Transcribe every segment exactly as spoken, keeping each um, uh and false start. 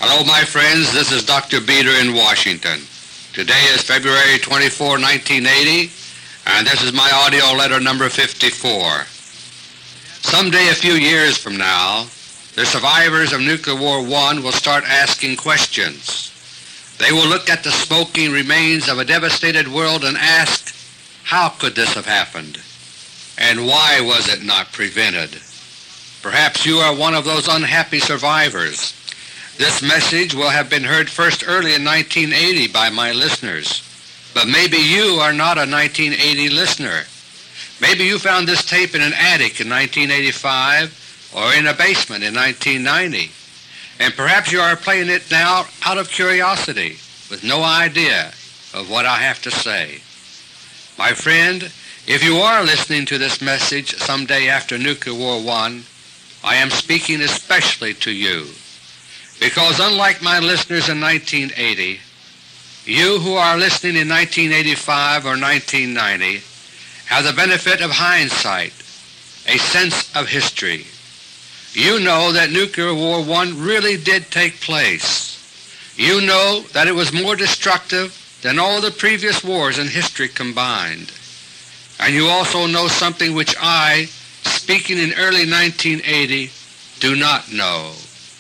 Hello, my friends. This is Doctor Beter in Washington. Today is February twenty-fourth, nineteen eighty, and this is my audio letter number fifty-four. Someday a few years from now, the survivors of Nuclear War One will start asking questions. They will look at the smoking remains of a devastated world and ask, how could this have happened? And why was it not prevented? Perhaps you are one of those unhappy survivors. This message will have been heard first early in nineteen eighty by my listeners, but maybe you are not a nineteen eighty listener. Maybe you found this tape in an attic in nineteen eighty-five or in a basement in nineteen ninety, and perhaps you are playing it now out of curiosity with no idea of what I have to say. My friend, if you are listening to this message someday after Nuclear War One, I am speaking especially to you, because unlike my listeners in nineteen eighty, you who are listening in nineteen eighty-five or nineteen ninety have the benefit of hindsight, a sense of history. You know that Nuclear War One really did take place. You know that it was more destructive than all the previous wars in history combined. And you also know something which I, speaking in early nineteen eighty, do not know.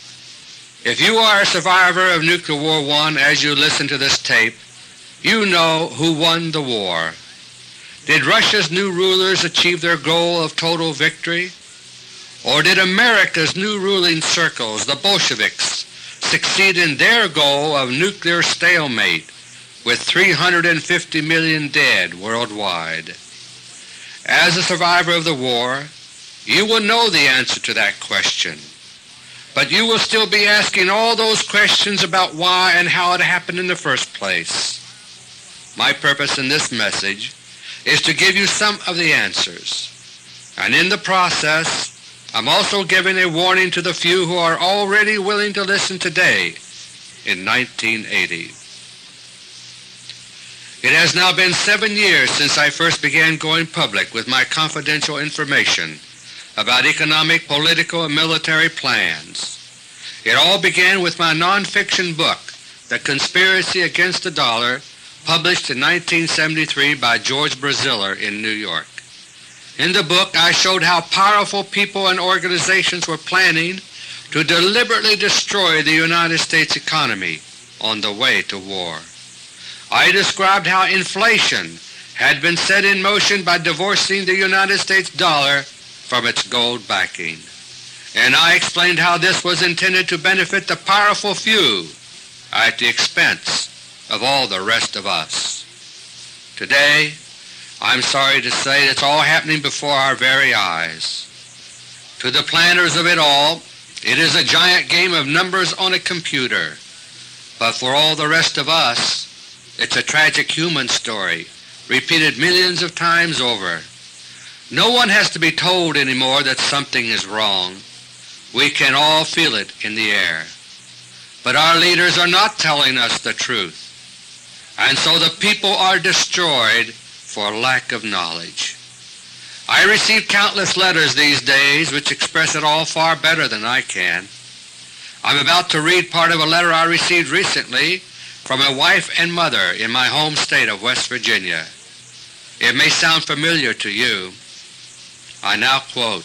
If you are a survivor of Nuclear War One as you listen to this tape, you know who won the war. Did Russia's new rulers achieve their goal of total victory? Or did America's new ruling circles, the Bolsheviks, succeed in their goal of nuclear stalemate with three hundred fifty million dead worldwide? As a survivor of the war, you will know the answer to that question. But you will still be asking all those questions about why and how it happened in the first place. My purpose in this message is to give you some of the answers, and in the process I'm also giving a warning to the few who are already willing to listen today in nineteen eighty. It has now been seven years since I first began going public with my confidential information about economic, political, and military plans. It all began with my non-fiction book, The Conspiracy Against the Dollar, published in nineteen seventy-three by George Braziller in New York. In the book I showed how powerful people and organizations were planning to deliberately destroy the United States economy on the way to war. I described how inflation had been set in motion by divorcing the United States dollar from its gold backing, and I explained how this was intended to benefit the powerful few at the expense of all the rest of us. Today, I'm sorry to say it's all happening before our very eyes. To the planners of it all, it is a giant game of numbers on a computer, but for all the rest of us, it's a tragic human story repeated millions of times over. No one has to be told anymore that something is wrong. We can all feel it in the air. But our leaders are not telling us the truth, and so the people are destroyed for lack of knowledge. I receive countless letters these days which express it all far better than I can. I'm about to read part of a letter I received recently from a wife and mother in my home state of West Virginia. It may sound familiar to you. I now quote,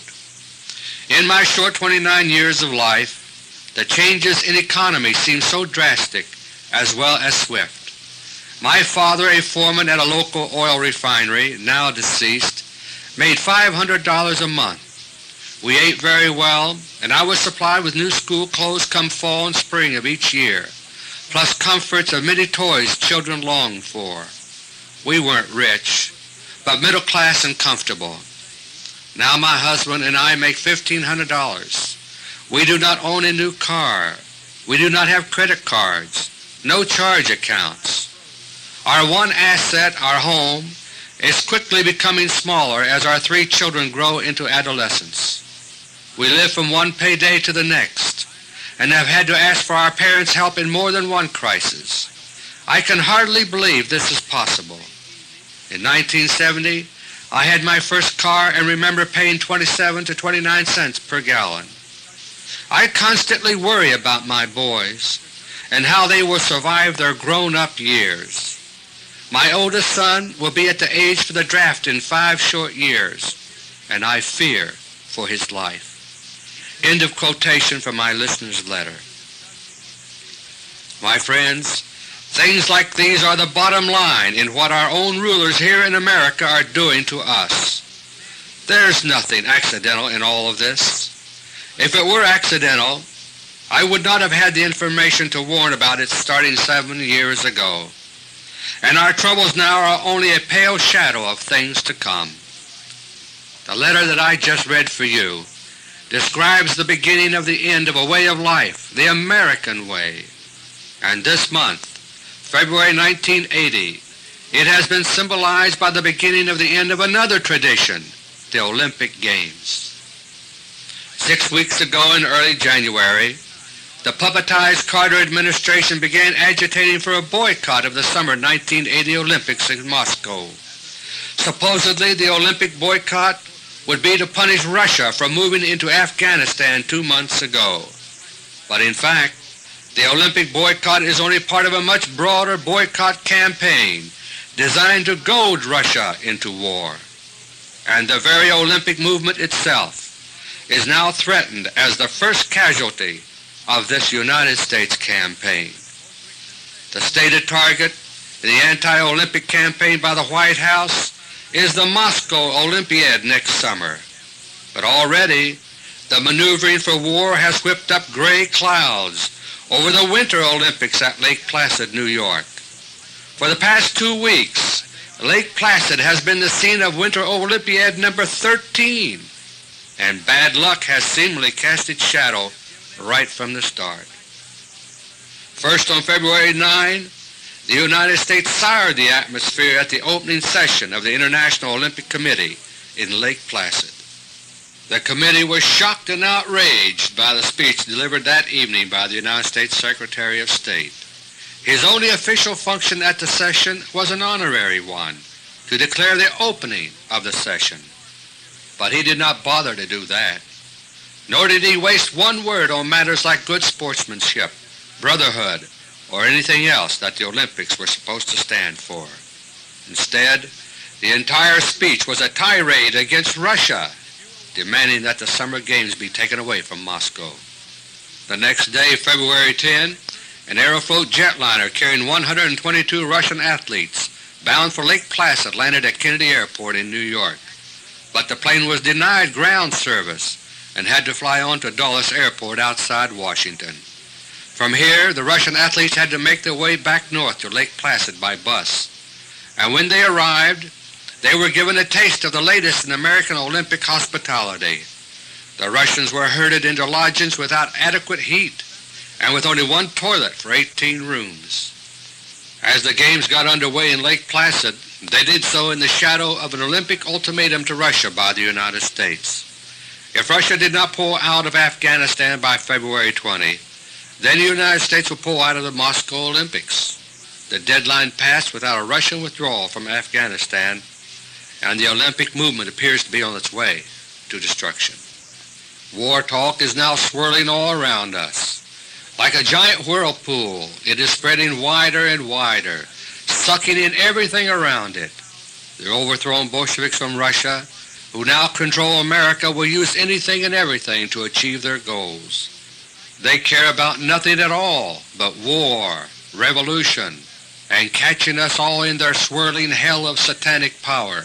"In my short twenty-nine years of life, the changes in economy seem so drastic as well as swift. My father, a foreman at a local oil refinery, now deceased, made five hundred dollars a month. We ate very well, and I was supplied with new school clothes come fall and spring of each year, plus comforts of many toys children longed for. We weren't rich, but middle class and comfortable. Now my husband and I make fifteen hundred dollars. We do not own a new car. We do not have credit cards, no charge accounts. Our one asset, our home, is quickly becoming smaller as our three children grow into adolescence. We live from one payday to the next and have had to ask for our parents' help in more than one crisis. I can hardly believe this is possible. In nineteen seventy, I had my first car and remember paying twenty-seven to twenty-nine cents per gallon. I constantly worry about my boys. and how they will survive their grown-up years. My oldest son will be at the age for the draft in five short years, and I fear for his life." End of quotation from my listener's letter. My friends, things like these are the bottom line in what our own rulers here in America are doing to us. There's nothing accidental in all of this. If it were accidental, I would not have had the information to warn about it starting seven years ago. And our troubles now are only a pale shadow of things to come. The letter that I just read for you describes the beginning of the end of a way of life, the American way. And this month, February nineteen eighty, it has been symbolized by the beginning of the end of another tradition, the Olympic Games. Six weeks ago in early January, the puppetized Carter administration began agitating for a boycott of the summer nineteen eighty Olympics in Moscow. Supposedly the Olympic boycott would be to punish Russia for moving into Afghanistan two months ago. But in fact, the Olympic boycott is only part of a much broader boycott campaign designed to goad Russia into war. And the very Olympic movement itself is now threatened as the first casualty of this United States campaign. The stated target in the anti-Olympic campaign by the White House is the Moscow Olympiad next summer. But already the maneuvering for war has whipped up gray clouds over the Winter Olympics at Lake Placid, New York. For the past two weeks, Lake Placid has been the scene of Winter Olympiad number thirteen, and bad luck has seemingly cast its shadow right from the start. First, on February ninth, the United States soured the atmosphere at the opening session of the International Olympic Committee in Lake Placid. The committee was shocked and outraged by the speech delivered that evening by the United States Secretary of State. His only official function at the session was an honorary one, to declare the opening of the session. But he did not bother to do that. Nor did he waste one word on matters like good sportsmanship, brotherhood, or anything else that the Olympics were supposed to stand for. Instead, the entire speech was a tirade against Russia, demanding that the Summer Games be taken away from Moscow. The next day, February tenth, an Aeroflot jetliner carrying one hundred twenty-two Russian athletes bound for Lake Placid landed at Kennedy Airport in New York. But the plane was denied ground service and had to fly on to Dulles Airport outside Washington. From here, the Russian athletes had to make their way back north to Lake Placid by bus. And when they arrived, they were given a taste of the latest in American Olympic hospitality. The Russians were herded into lodgings without adequate heat and with only one toilet for eighteen rooms. As the Games got underway in Lake Placid, they did so in the shadow of an Olympic ultimatum to Russia by the United States. If Russia did not pull out of Afghanistan by February twentieth, then the United States would pull out of the Moscow Olympics. The deadline passed without a Russian withdrawal from Afghanistan, and the Olympic movement appears to be on its way to destruction. War talk is now swirling all around us. Like a giant whirlpool, it is spreading wider and wider, sucking in everything around it. The overthrown Bolsheviks from Russia, who now control America, will use anything and everything to achieve their goals. They care about nothing at all but war, revolution, and catching us all in their swirling hell of satanic power.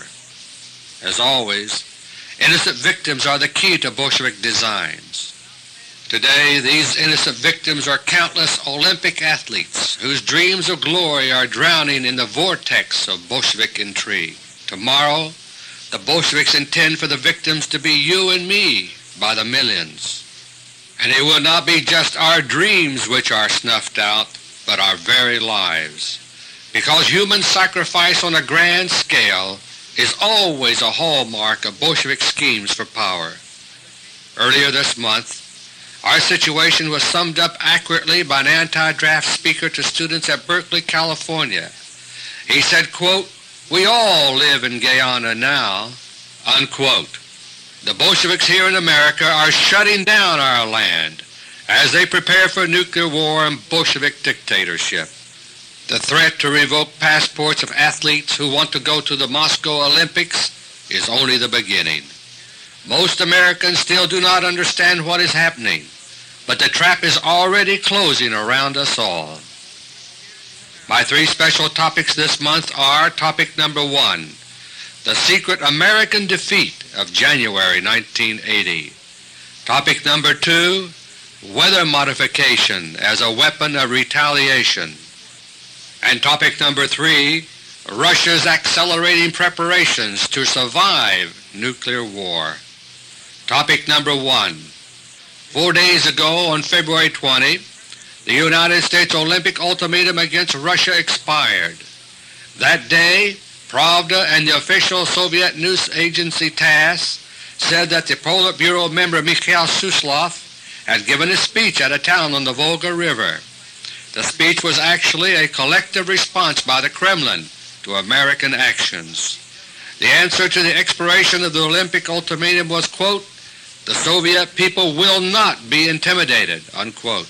As always, innocent victims are the key to Bolshevik designs. Today, these innocent victims are countless Olympic athletes whose dreams of glory are drowning in the vortex of Bolshevik intrigue. Tomorrow, the Bolsheviks intend for the victims to be you and me by the millions. And it will not be just our dreams which are snuffed out, but our very lives. Because human sacrifice on a grand scale is always a hallmark of Bolshevik schemes for power. Earlier this month, our situation was summed up accurately by an anti-draft speaker to students at Berkeley, California. He said, quote, "We all live in Guyana now," unquote. The Bolsheviks here in America are shutting down our land, as they prepare for nuclear war and Bolshevik dictatorship. The threat to revoke passports of athletes who want to go to the Moscow Olympics is only the beginning. Most Americans still do not understand what is happening, but the trap is already closing around us all. My three special topics this month are: Topic number one, the secret American defeat of January nineteen eighty. Topic number two, weather modification as a weapon of retaliation. And topic number three, Russia's accelerating preparations to survive nuclear war. Topic number one. Four days ago, on February twentieth, the United States Olympic ultimatum against Russia expired. That day, Pravda and the official Soviet news agency TASS said that the Politburo member Mikhail Suslov had given a speech at a town on the Volga River. The speech was actually a collective response by the Kremlin to American actions. The answer to the expiration of the Olympic ultimatum was, quote, "The Soviet people will not be intimidated," unquote.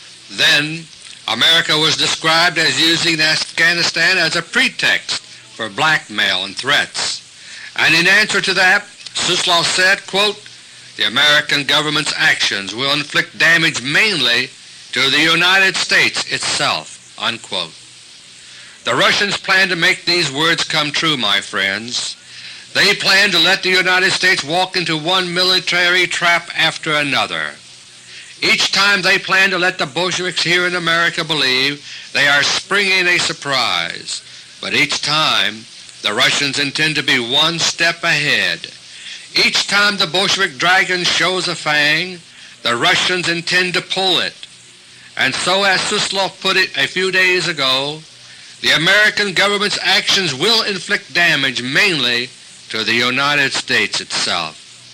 Then America was described as using Afghanistan as a pretext for blackmail and threats. And in answer to that, Suslov said, quote, "The American government's actions will inflict damage mainly to the United States itself," unquote. The Russians plan to make these words come true, my friends. They plan to let the United States walk into one military trap after another. Each time they plan to let the Bolsheviks here in America believe they are springing a surprise, but each time the Russians intend to be one step ahead. Each time the Bolshevik dragon shows a fang, the Russians intend to pull it. And so, as Suslov put it a few days ago, the American government's actions will inflict damage mainly to the United States itself.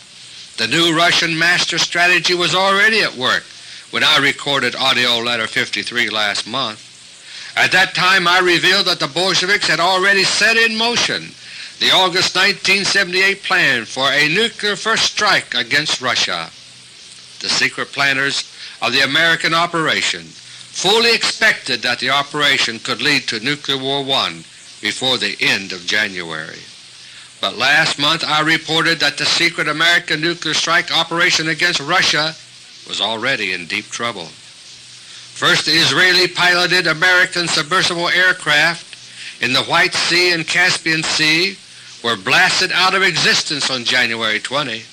The new Russian master strategy was already at work when I recorded AUDIO LETTER fifty-three last month. At that time I revealed that the Bolsheviks had already set in motion the August nineteen seventy-eight plan for a nuclear first strike against Russia. The secret planners of the American operation fully expected that the operation could lead to Nuclear War One before the end of January. But last month I reported that the secret American nuclear strike operation against Russia was already in deep trouble. First, the Israeli-piloted American submersible aircraft in the White Sea and Caspian Sea were blasted out of existence on January twentieth.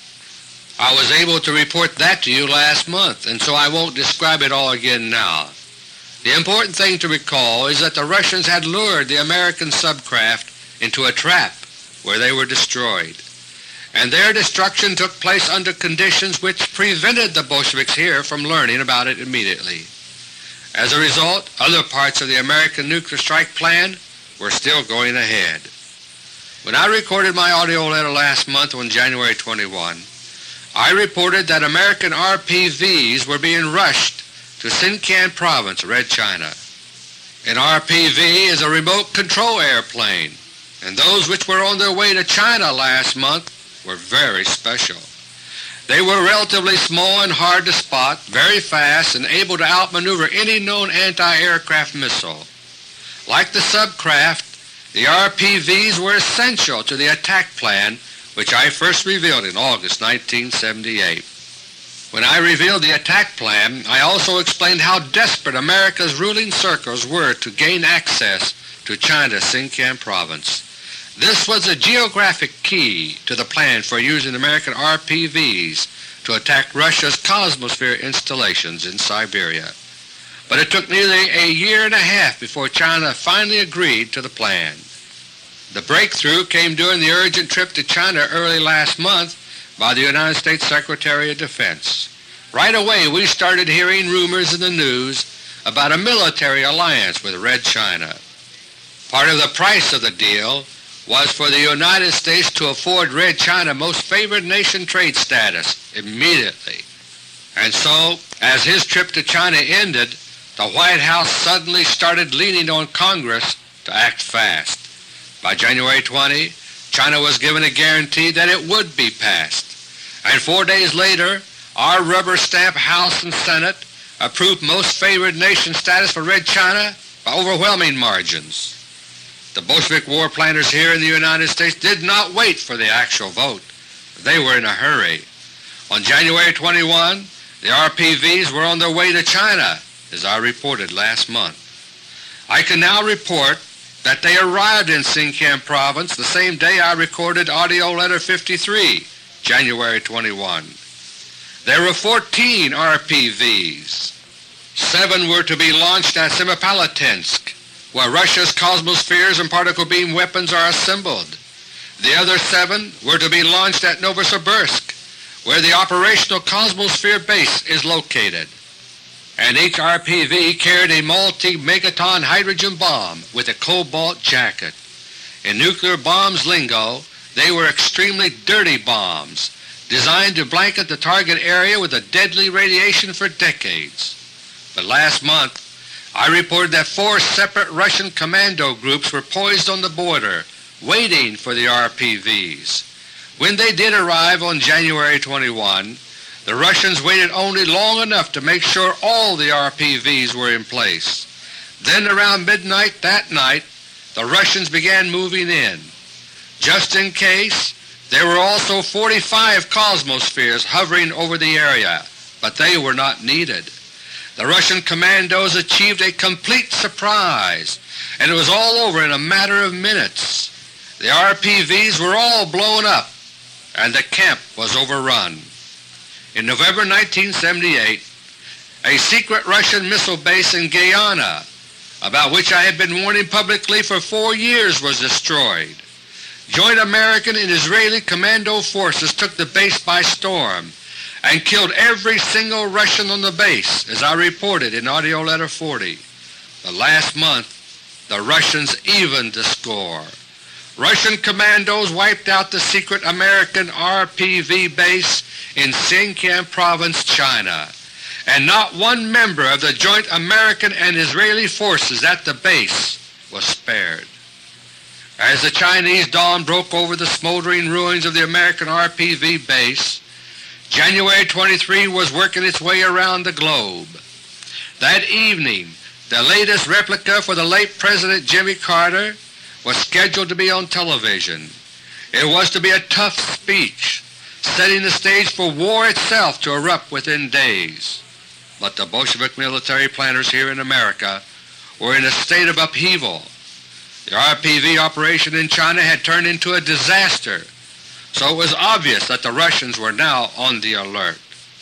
I was able to report that to you last month, and so I won't describe it all again now. The important thing to recall is that the Russians had lured the American subcraft into a trap where they were destroyed, and their destruction took place under conditions which prevented the Bolsheviks here from learning about it immediately. As a result, other parts of the American nuclear strike plan were still going ahead. When I recorded my AUDIO letter last month on January twenty-first, I reported that American R P Vs were being rushed to Xinjiang Province, Red China. An R P V is a remote control airplane, and those which were on their way to China last month were very special. They were relatively small and hard to spot, very fast, and able to outmaneuver any known anti-aircraft missile. Like the subcraft, the R P Vs were essential to the attack plan which I first revealed in August nineteen seventy-eight. When I revealed the attack plan, I also explained how desperate America's ruling circles were to gain access to China's Xinjiang Province. This was a geographic key to the plan for using American R P Vs to attack Russia's Cosmosphere installations in Siberia. But it took nearly a year and a half before China finally agreed to the plan. The breakthrough came during the urgent trip to China early last month by the United States Secretary of Defense. Right away we started hearing rumors in the news about a military alliance with Red China. Part of the price of the deal was for the United States to afford Red China most favored nation trade status immediately. And so, as his trip to China ended, the White House suddenly started leaning on Congress to act fast. By January twentieth, China was given a guarantee that it would be passed, and four days later our rubber-stamp House and Senate approved most favored nation status for Red China by overwhelming margins. The Bolshevik war planners here in the United States did not wait for the actual vote. They were in a hurry. On January twenty-first, the R P Vs were on their way to China, as I reported last month. I can now report that they arrived in Sinkiang Province the same day I recorded AUDIO LETTER fifty-three, January twenty-first. There were fourteen R P Vs. Seven were to be launched at Semipalatinsk, where Russia's Cosmospheres and particle beam weapons are assembled. The other seven were to be launched at Novosibirsk, where the operational Cosmosphere base is located. And each R P V carried a multi-megaton hydrogen bomb with a cobalt jacket. In nuclear bombs lingo, they were extremely dirty bombs, designed to blanket the target area with a deadly radiation for decades. But last month, I reported that four separate Russian commando groups were poised on the border, waiting for the R P Vs. When they did arrive on January twenty-first, the Russians waited only long enough to make sure all the R P Vs were in place. Then around midnight that night, the Russians began moving in. Just in case, there were also forty-five Cosmospheres hovering over the area, but they were not needed. The Russian commandos achieved a complete surprise, and it was all over in a matter of minutes. The R P Vs were all blown up, and the camp was overrun. In November nineteen seventy-eight, a secret Russian missile base in Guyana, about which I had been warning publicly for four years, was destroyed. Joint American and Israeli commando forces took the base by storm and killed every single Russian on the base, as I reported in AUDIO LETTER forty. But last month the Russians evened the score. Russian commandos wiped out the secret American R P V base in Sinkiang Province, China, and not one member of the joint American and Israeli forces at the base was spared. As the Chinese dawn broke over the smoldering ruins of the American R P V base, January twenty-third was working its way around the globe. That evening, the latest replica for the late President Jimmy Carter was scheduled to be on television. It was to be a tough speech, setting the stage for war itself to erupt within days. But the Bolshevik military planners here in America were in a state of upheaval. The R P V operation in China had turned into a disaster, so it was obvious that the Russians were now on the alert.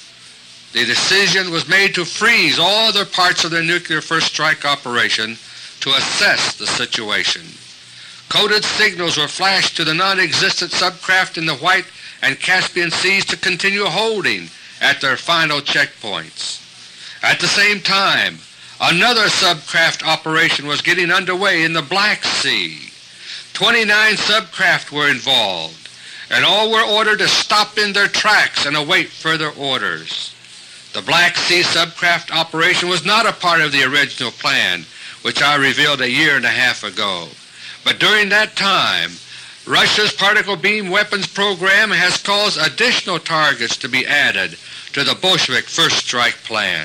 The decision was made to freeze all other parts of their nuclear first strike operation to assess the situation. Coded signals were flashed to the non-existent subcraft in the White and Caspian Seas to continue holding at their final checkpoints. At the same time, another subcraft operation was getting underway in the Black Sea. Twenty-nine subcraft were involved, and all were ordered to stop in their tracks and await further orders. The Black Sea subcraft operation was not a part of the original plan, which I revealed a year and a half ago. But during that time, Russia's particle beam weapons program has caused additional targets to be added to the Bolshevik First Strike Plan.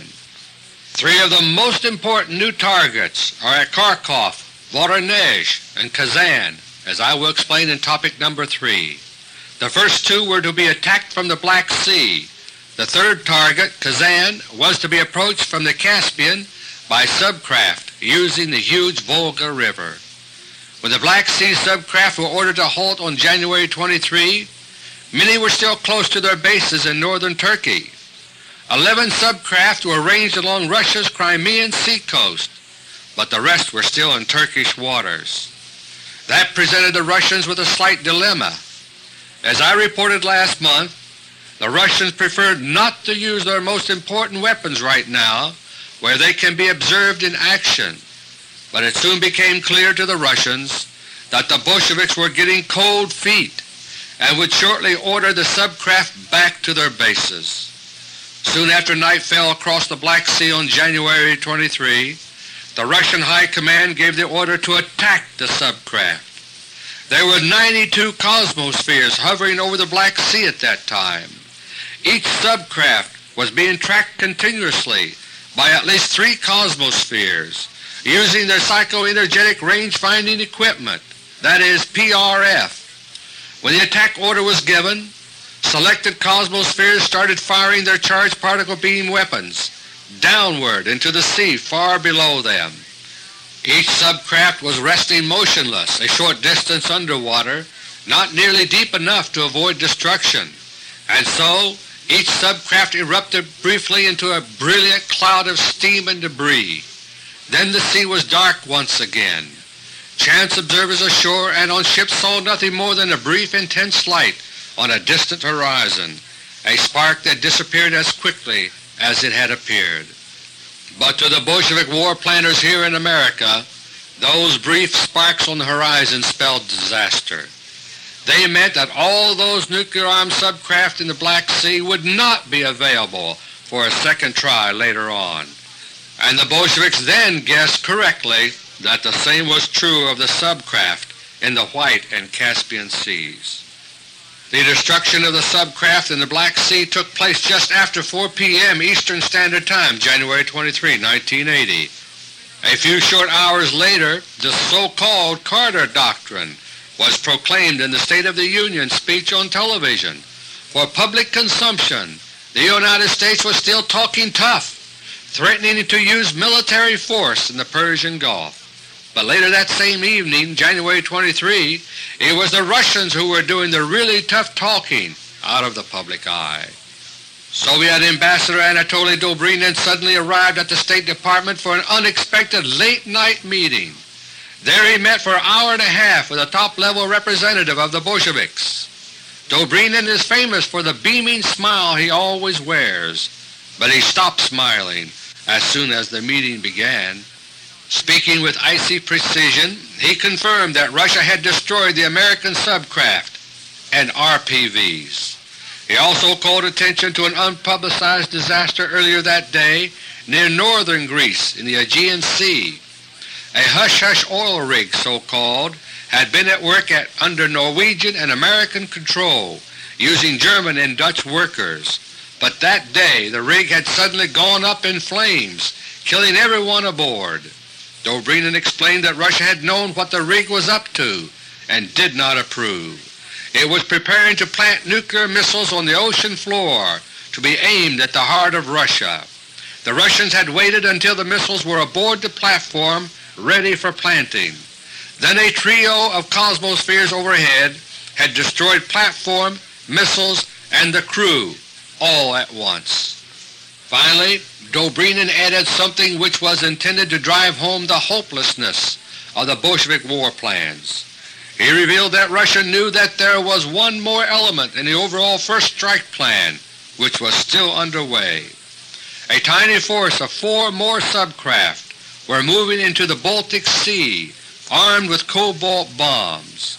Three of the most important new targets are at Kharkov, Voronezh, and Kazan, as I will explain in topic number three. The first two were to be attacked from the Black Sea. The third target, Kazan, was to be approached from the Caspian by subcraft using the huge Volga River. When the Black Sea subcraft were ordered to halt on January twenty-third, many were still close to their bases in northern Turkey. Eleven subcraft were arranged along Russia's Crimean seacoast, but the rest were still in Turkish waters. That presented the Russians with a slight dilemma. As I reported last month, the Russians preferred not to use their most important weapons right now where they can be observed in action. But it soon became clear to the Russians that the Bolsheviks were getting cold feet and would shortly order the subcraft back to their bases. Soon after night fell across the Black Sea on January twenty-third, the Russian High Command gave the order to attack the subcraft. There were ninety-two Cosmospheres hovering over the Black Sea at that time. Each subcraft was being tracked continuously by at least three cosmospheres using their psychoenergetic range-finding equipment, that is P R F. When the attack order was given, selected cosmospheres started firing their charged particle beam weapons downward into the sea far below them. Each subcraft was resting motionless a short distance underwater, not nearly deep enough to avoid destruction, and so each subcraft erupted briefly into a brilliant cloud of steam and debris. Then the sea was dark once again. Chance observers ashore and on ships saw nothing more than a brief intense light on a distant horizon, a spark that disappeared as quickly as it had appeared. But to the Bolshevik war planners here in America, those brief sparks on the horizon spelled disaster. They meant that all those nuclear-armed subcraft in the Black Sea would not be available for a second try later on, and the Bolsheviks then guessed correctly that the same was true of the subcraft in the White and Caspian Seas. The destruction of the subcraft in the Black Sea took place just after four p m Eastern Standard Time, January twenty-third, nineteen eighty. A few short hours later, the so-called Carter Doctrine was proclaimed in the State of the Union speech on television. For public consumption, the United States was still talking tough, threatening to use military force in the Persian Gulf. But later that same evening, January twenty-third, it was the Russians who were doing the really tough talking out of the public eye. Soviet Ambassador Anatoly Dobrynin suddenly arrived at the State Department for an unexpected late-night meeting. There he met for an hour and a half with a top-level representative of the Bolsheviks. Dobrynin is famous for the beaming smile he always wears, but he stopped smiling as soon as the meeting began. Speaking with icy precision, he confirmed that Russia had destroyed the American subcraft and R P Vs. He also called attention to an unpublicized disaster earlier that day near northern Greece in the Aegean Sea. A hush-hush oil rig, so-called, had been at work at under Norwegian and American control, using German and Dutch workers. But that day the rig had suddenly gone up in flames, killing everyone aboard. Dobrynin explained that Russia had known what the rig was up to and did not approve. It was preparing to plant nuclear missiles on the ocean floor to be aimed at the heart of Russia. The Russians had waited until the missiles were aboard the platform ready for planting. Then a trio of cosmospheres overhead had destroyed platform, missiles, and the crew all at once. Finally, Dobrynin added something which was intended to drive home the hopelessness of the Bolshevik war plans. He revealed that Russia knew that there was one more element in the overall First Strike Plan which was still underway. A tiny force of four more subcraft were moving into the Baltic Sea armed with cobalt bombs.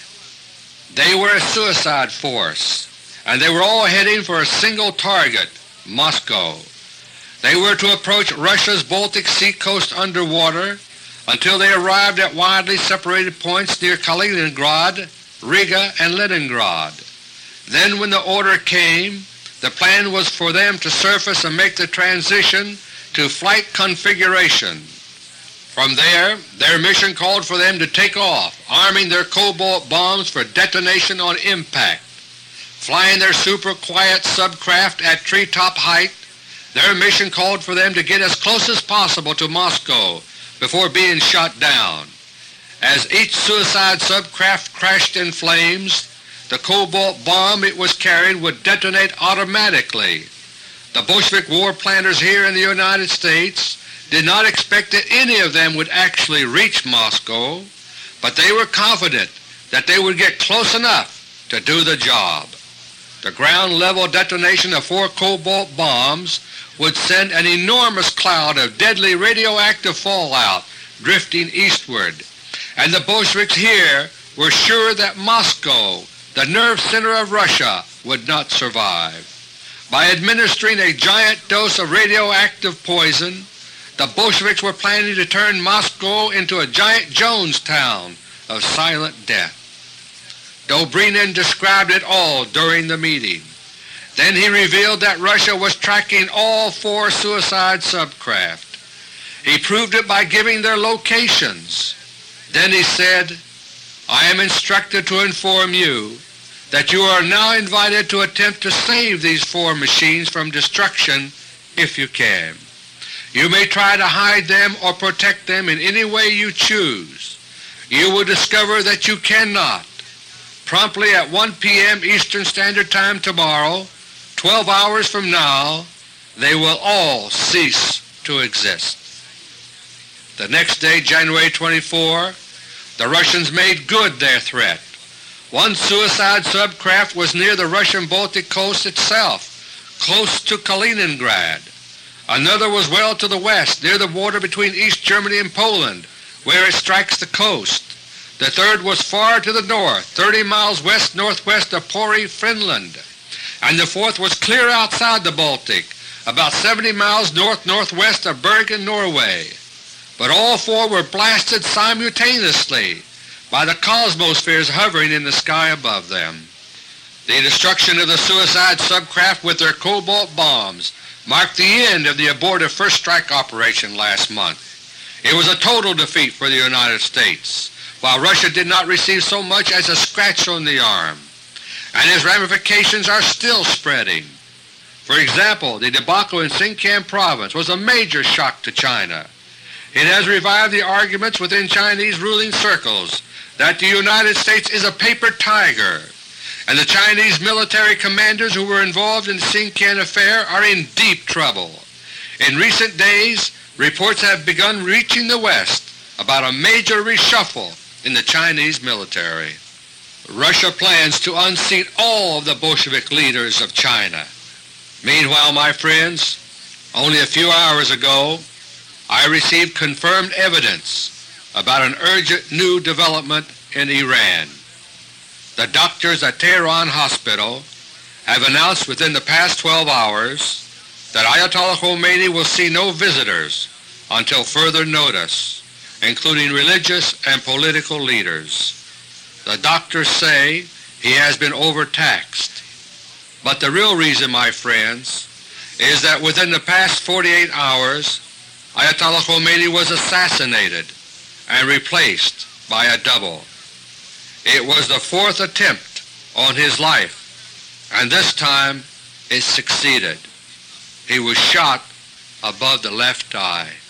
They were a suicide force, and they were all heading for a single target, Moscow. They were to approach Russia's Baltic Sea coast underwater until they arrived at widely separated points near Kaliningrad, Riga, and Leningrad. Then when the order came, the plan was for them to surface and make the transition to flight configuration. From there, their mission called for them to take off, arming their cobalt bombs for detonation on impact. Flying their super-quiet subcraft at treetop height, their mission called for them to get as close as possible to Moscow before being shot down. As each suicide subcraft crashed in flames, the cobalt bomb it was carrying would detonate automatically. The Bolshevik war planners here in the United States did not expect that any of them would actually reach Moscow, but they were confident that they would get close enough to do the job. The ground-level detonation of four cobalt bombs would send an enormous cloud of deadly radioactive fallout drifting eastward, and the Bolsheviks here were sure that Moscow, the nerve center of Russia, would not survive. By administering a giant dose of radioactive poison, the Bolsheviks were planning to turn Moscow into a giant Jonestown of silent death. Dobrynin described it all during the meeting. Then he revealed that Russia was tracking all four suicide subcraft. He proved it by giving their locations. Then he said, "I am instructed to inform you that you are now invited to attempt to save these four machines from destruction if you can. You may try to hide them or protect them in any way you choose. You will discover that you cannot. Promptly at one P M Eastern Standard Time tomorrow, twelve hours from now, they will all cease to exist." The next day, January twenty-fourth, the Russians made good their threat. One suicide subcraft was near the Russian Baltic coast itself, close to Kaliningrad. Another was well to the west, near the border between East Germany and Poland, where it strikes the coast. The third was far to the north, thirty miles west-northwest of Pori, Finland. And the fourth was clear outside the Baltic, about seventy miles north-northwest of Bergen, Norway. But all four were blasted simultaneously by the cosmospheres hovering in the sky above them. The destruction of the suicide subcraft with their cobalt bombs marked the end of the abortive First Strike operation last month. It was a total defeat for the United States, while Russia did not receive so much as a scratch on the arm, and its ramifications are still spreading. For example, the debacle in Sinkiang Province was a major shock to China. It has revived the arguments within Chinese ruling circles that the United States is a paper tiger, and the Chinese military commanders who were involved in the Sinkiang affair are in deep trouble. In recent days, reports have begun reaching the West about a major reshuffle in the Chinese military. Russia plans to unseat all of the Bolshevik leaders of China. Meanwhile, my friends, only a few hours ago I received confirmed evidence about an urgent new development in Iran. The doctors at Tehran Hospital have announced within the past twelve hours that Ayatollah Khomeini will see no visitors until further notice, including religious and political leaders. The doctors say he has been overtaxed. But the real reason, my friends, is that within the past forty-eight hours Ayatollah Khomeini was assassinated and replaced by a double. It was the fourth attempt on his life, and this time it succeeded. He was shot above the left eye.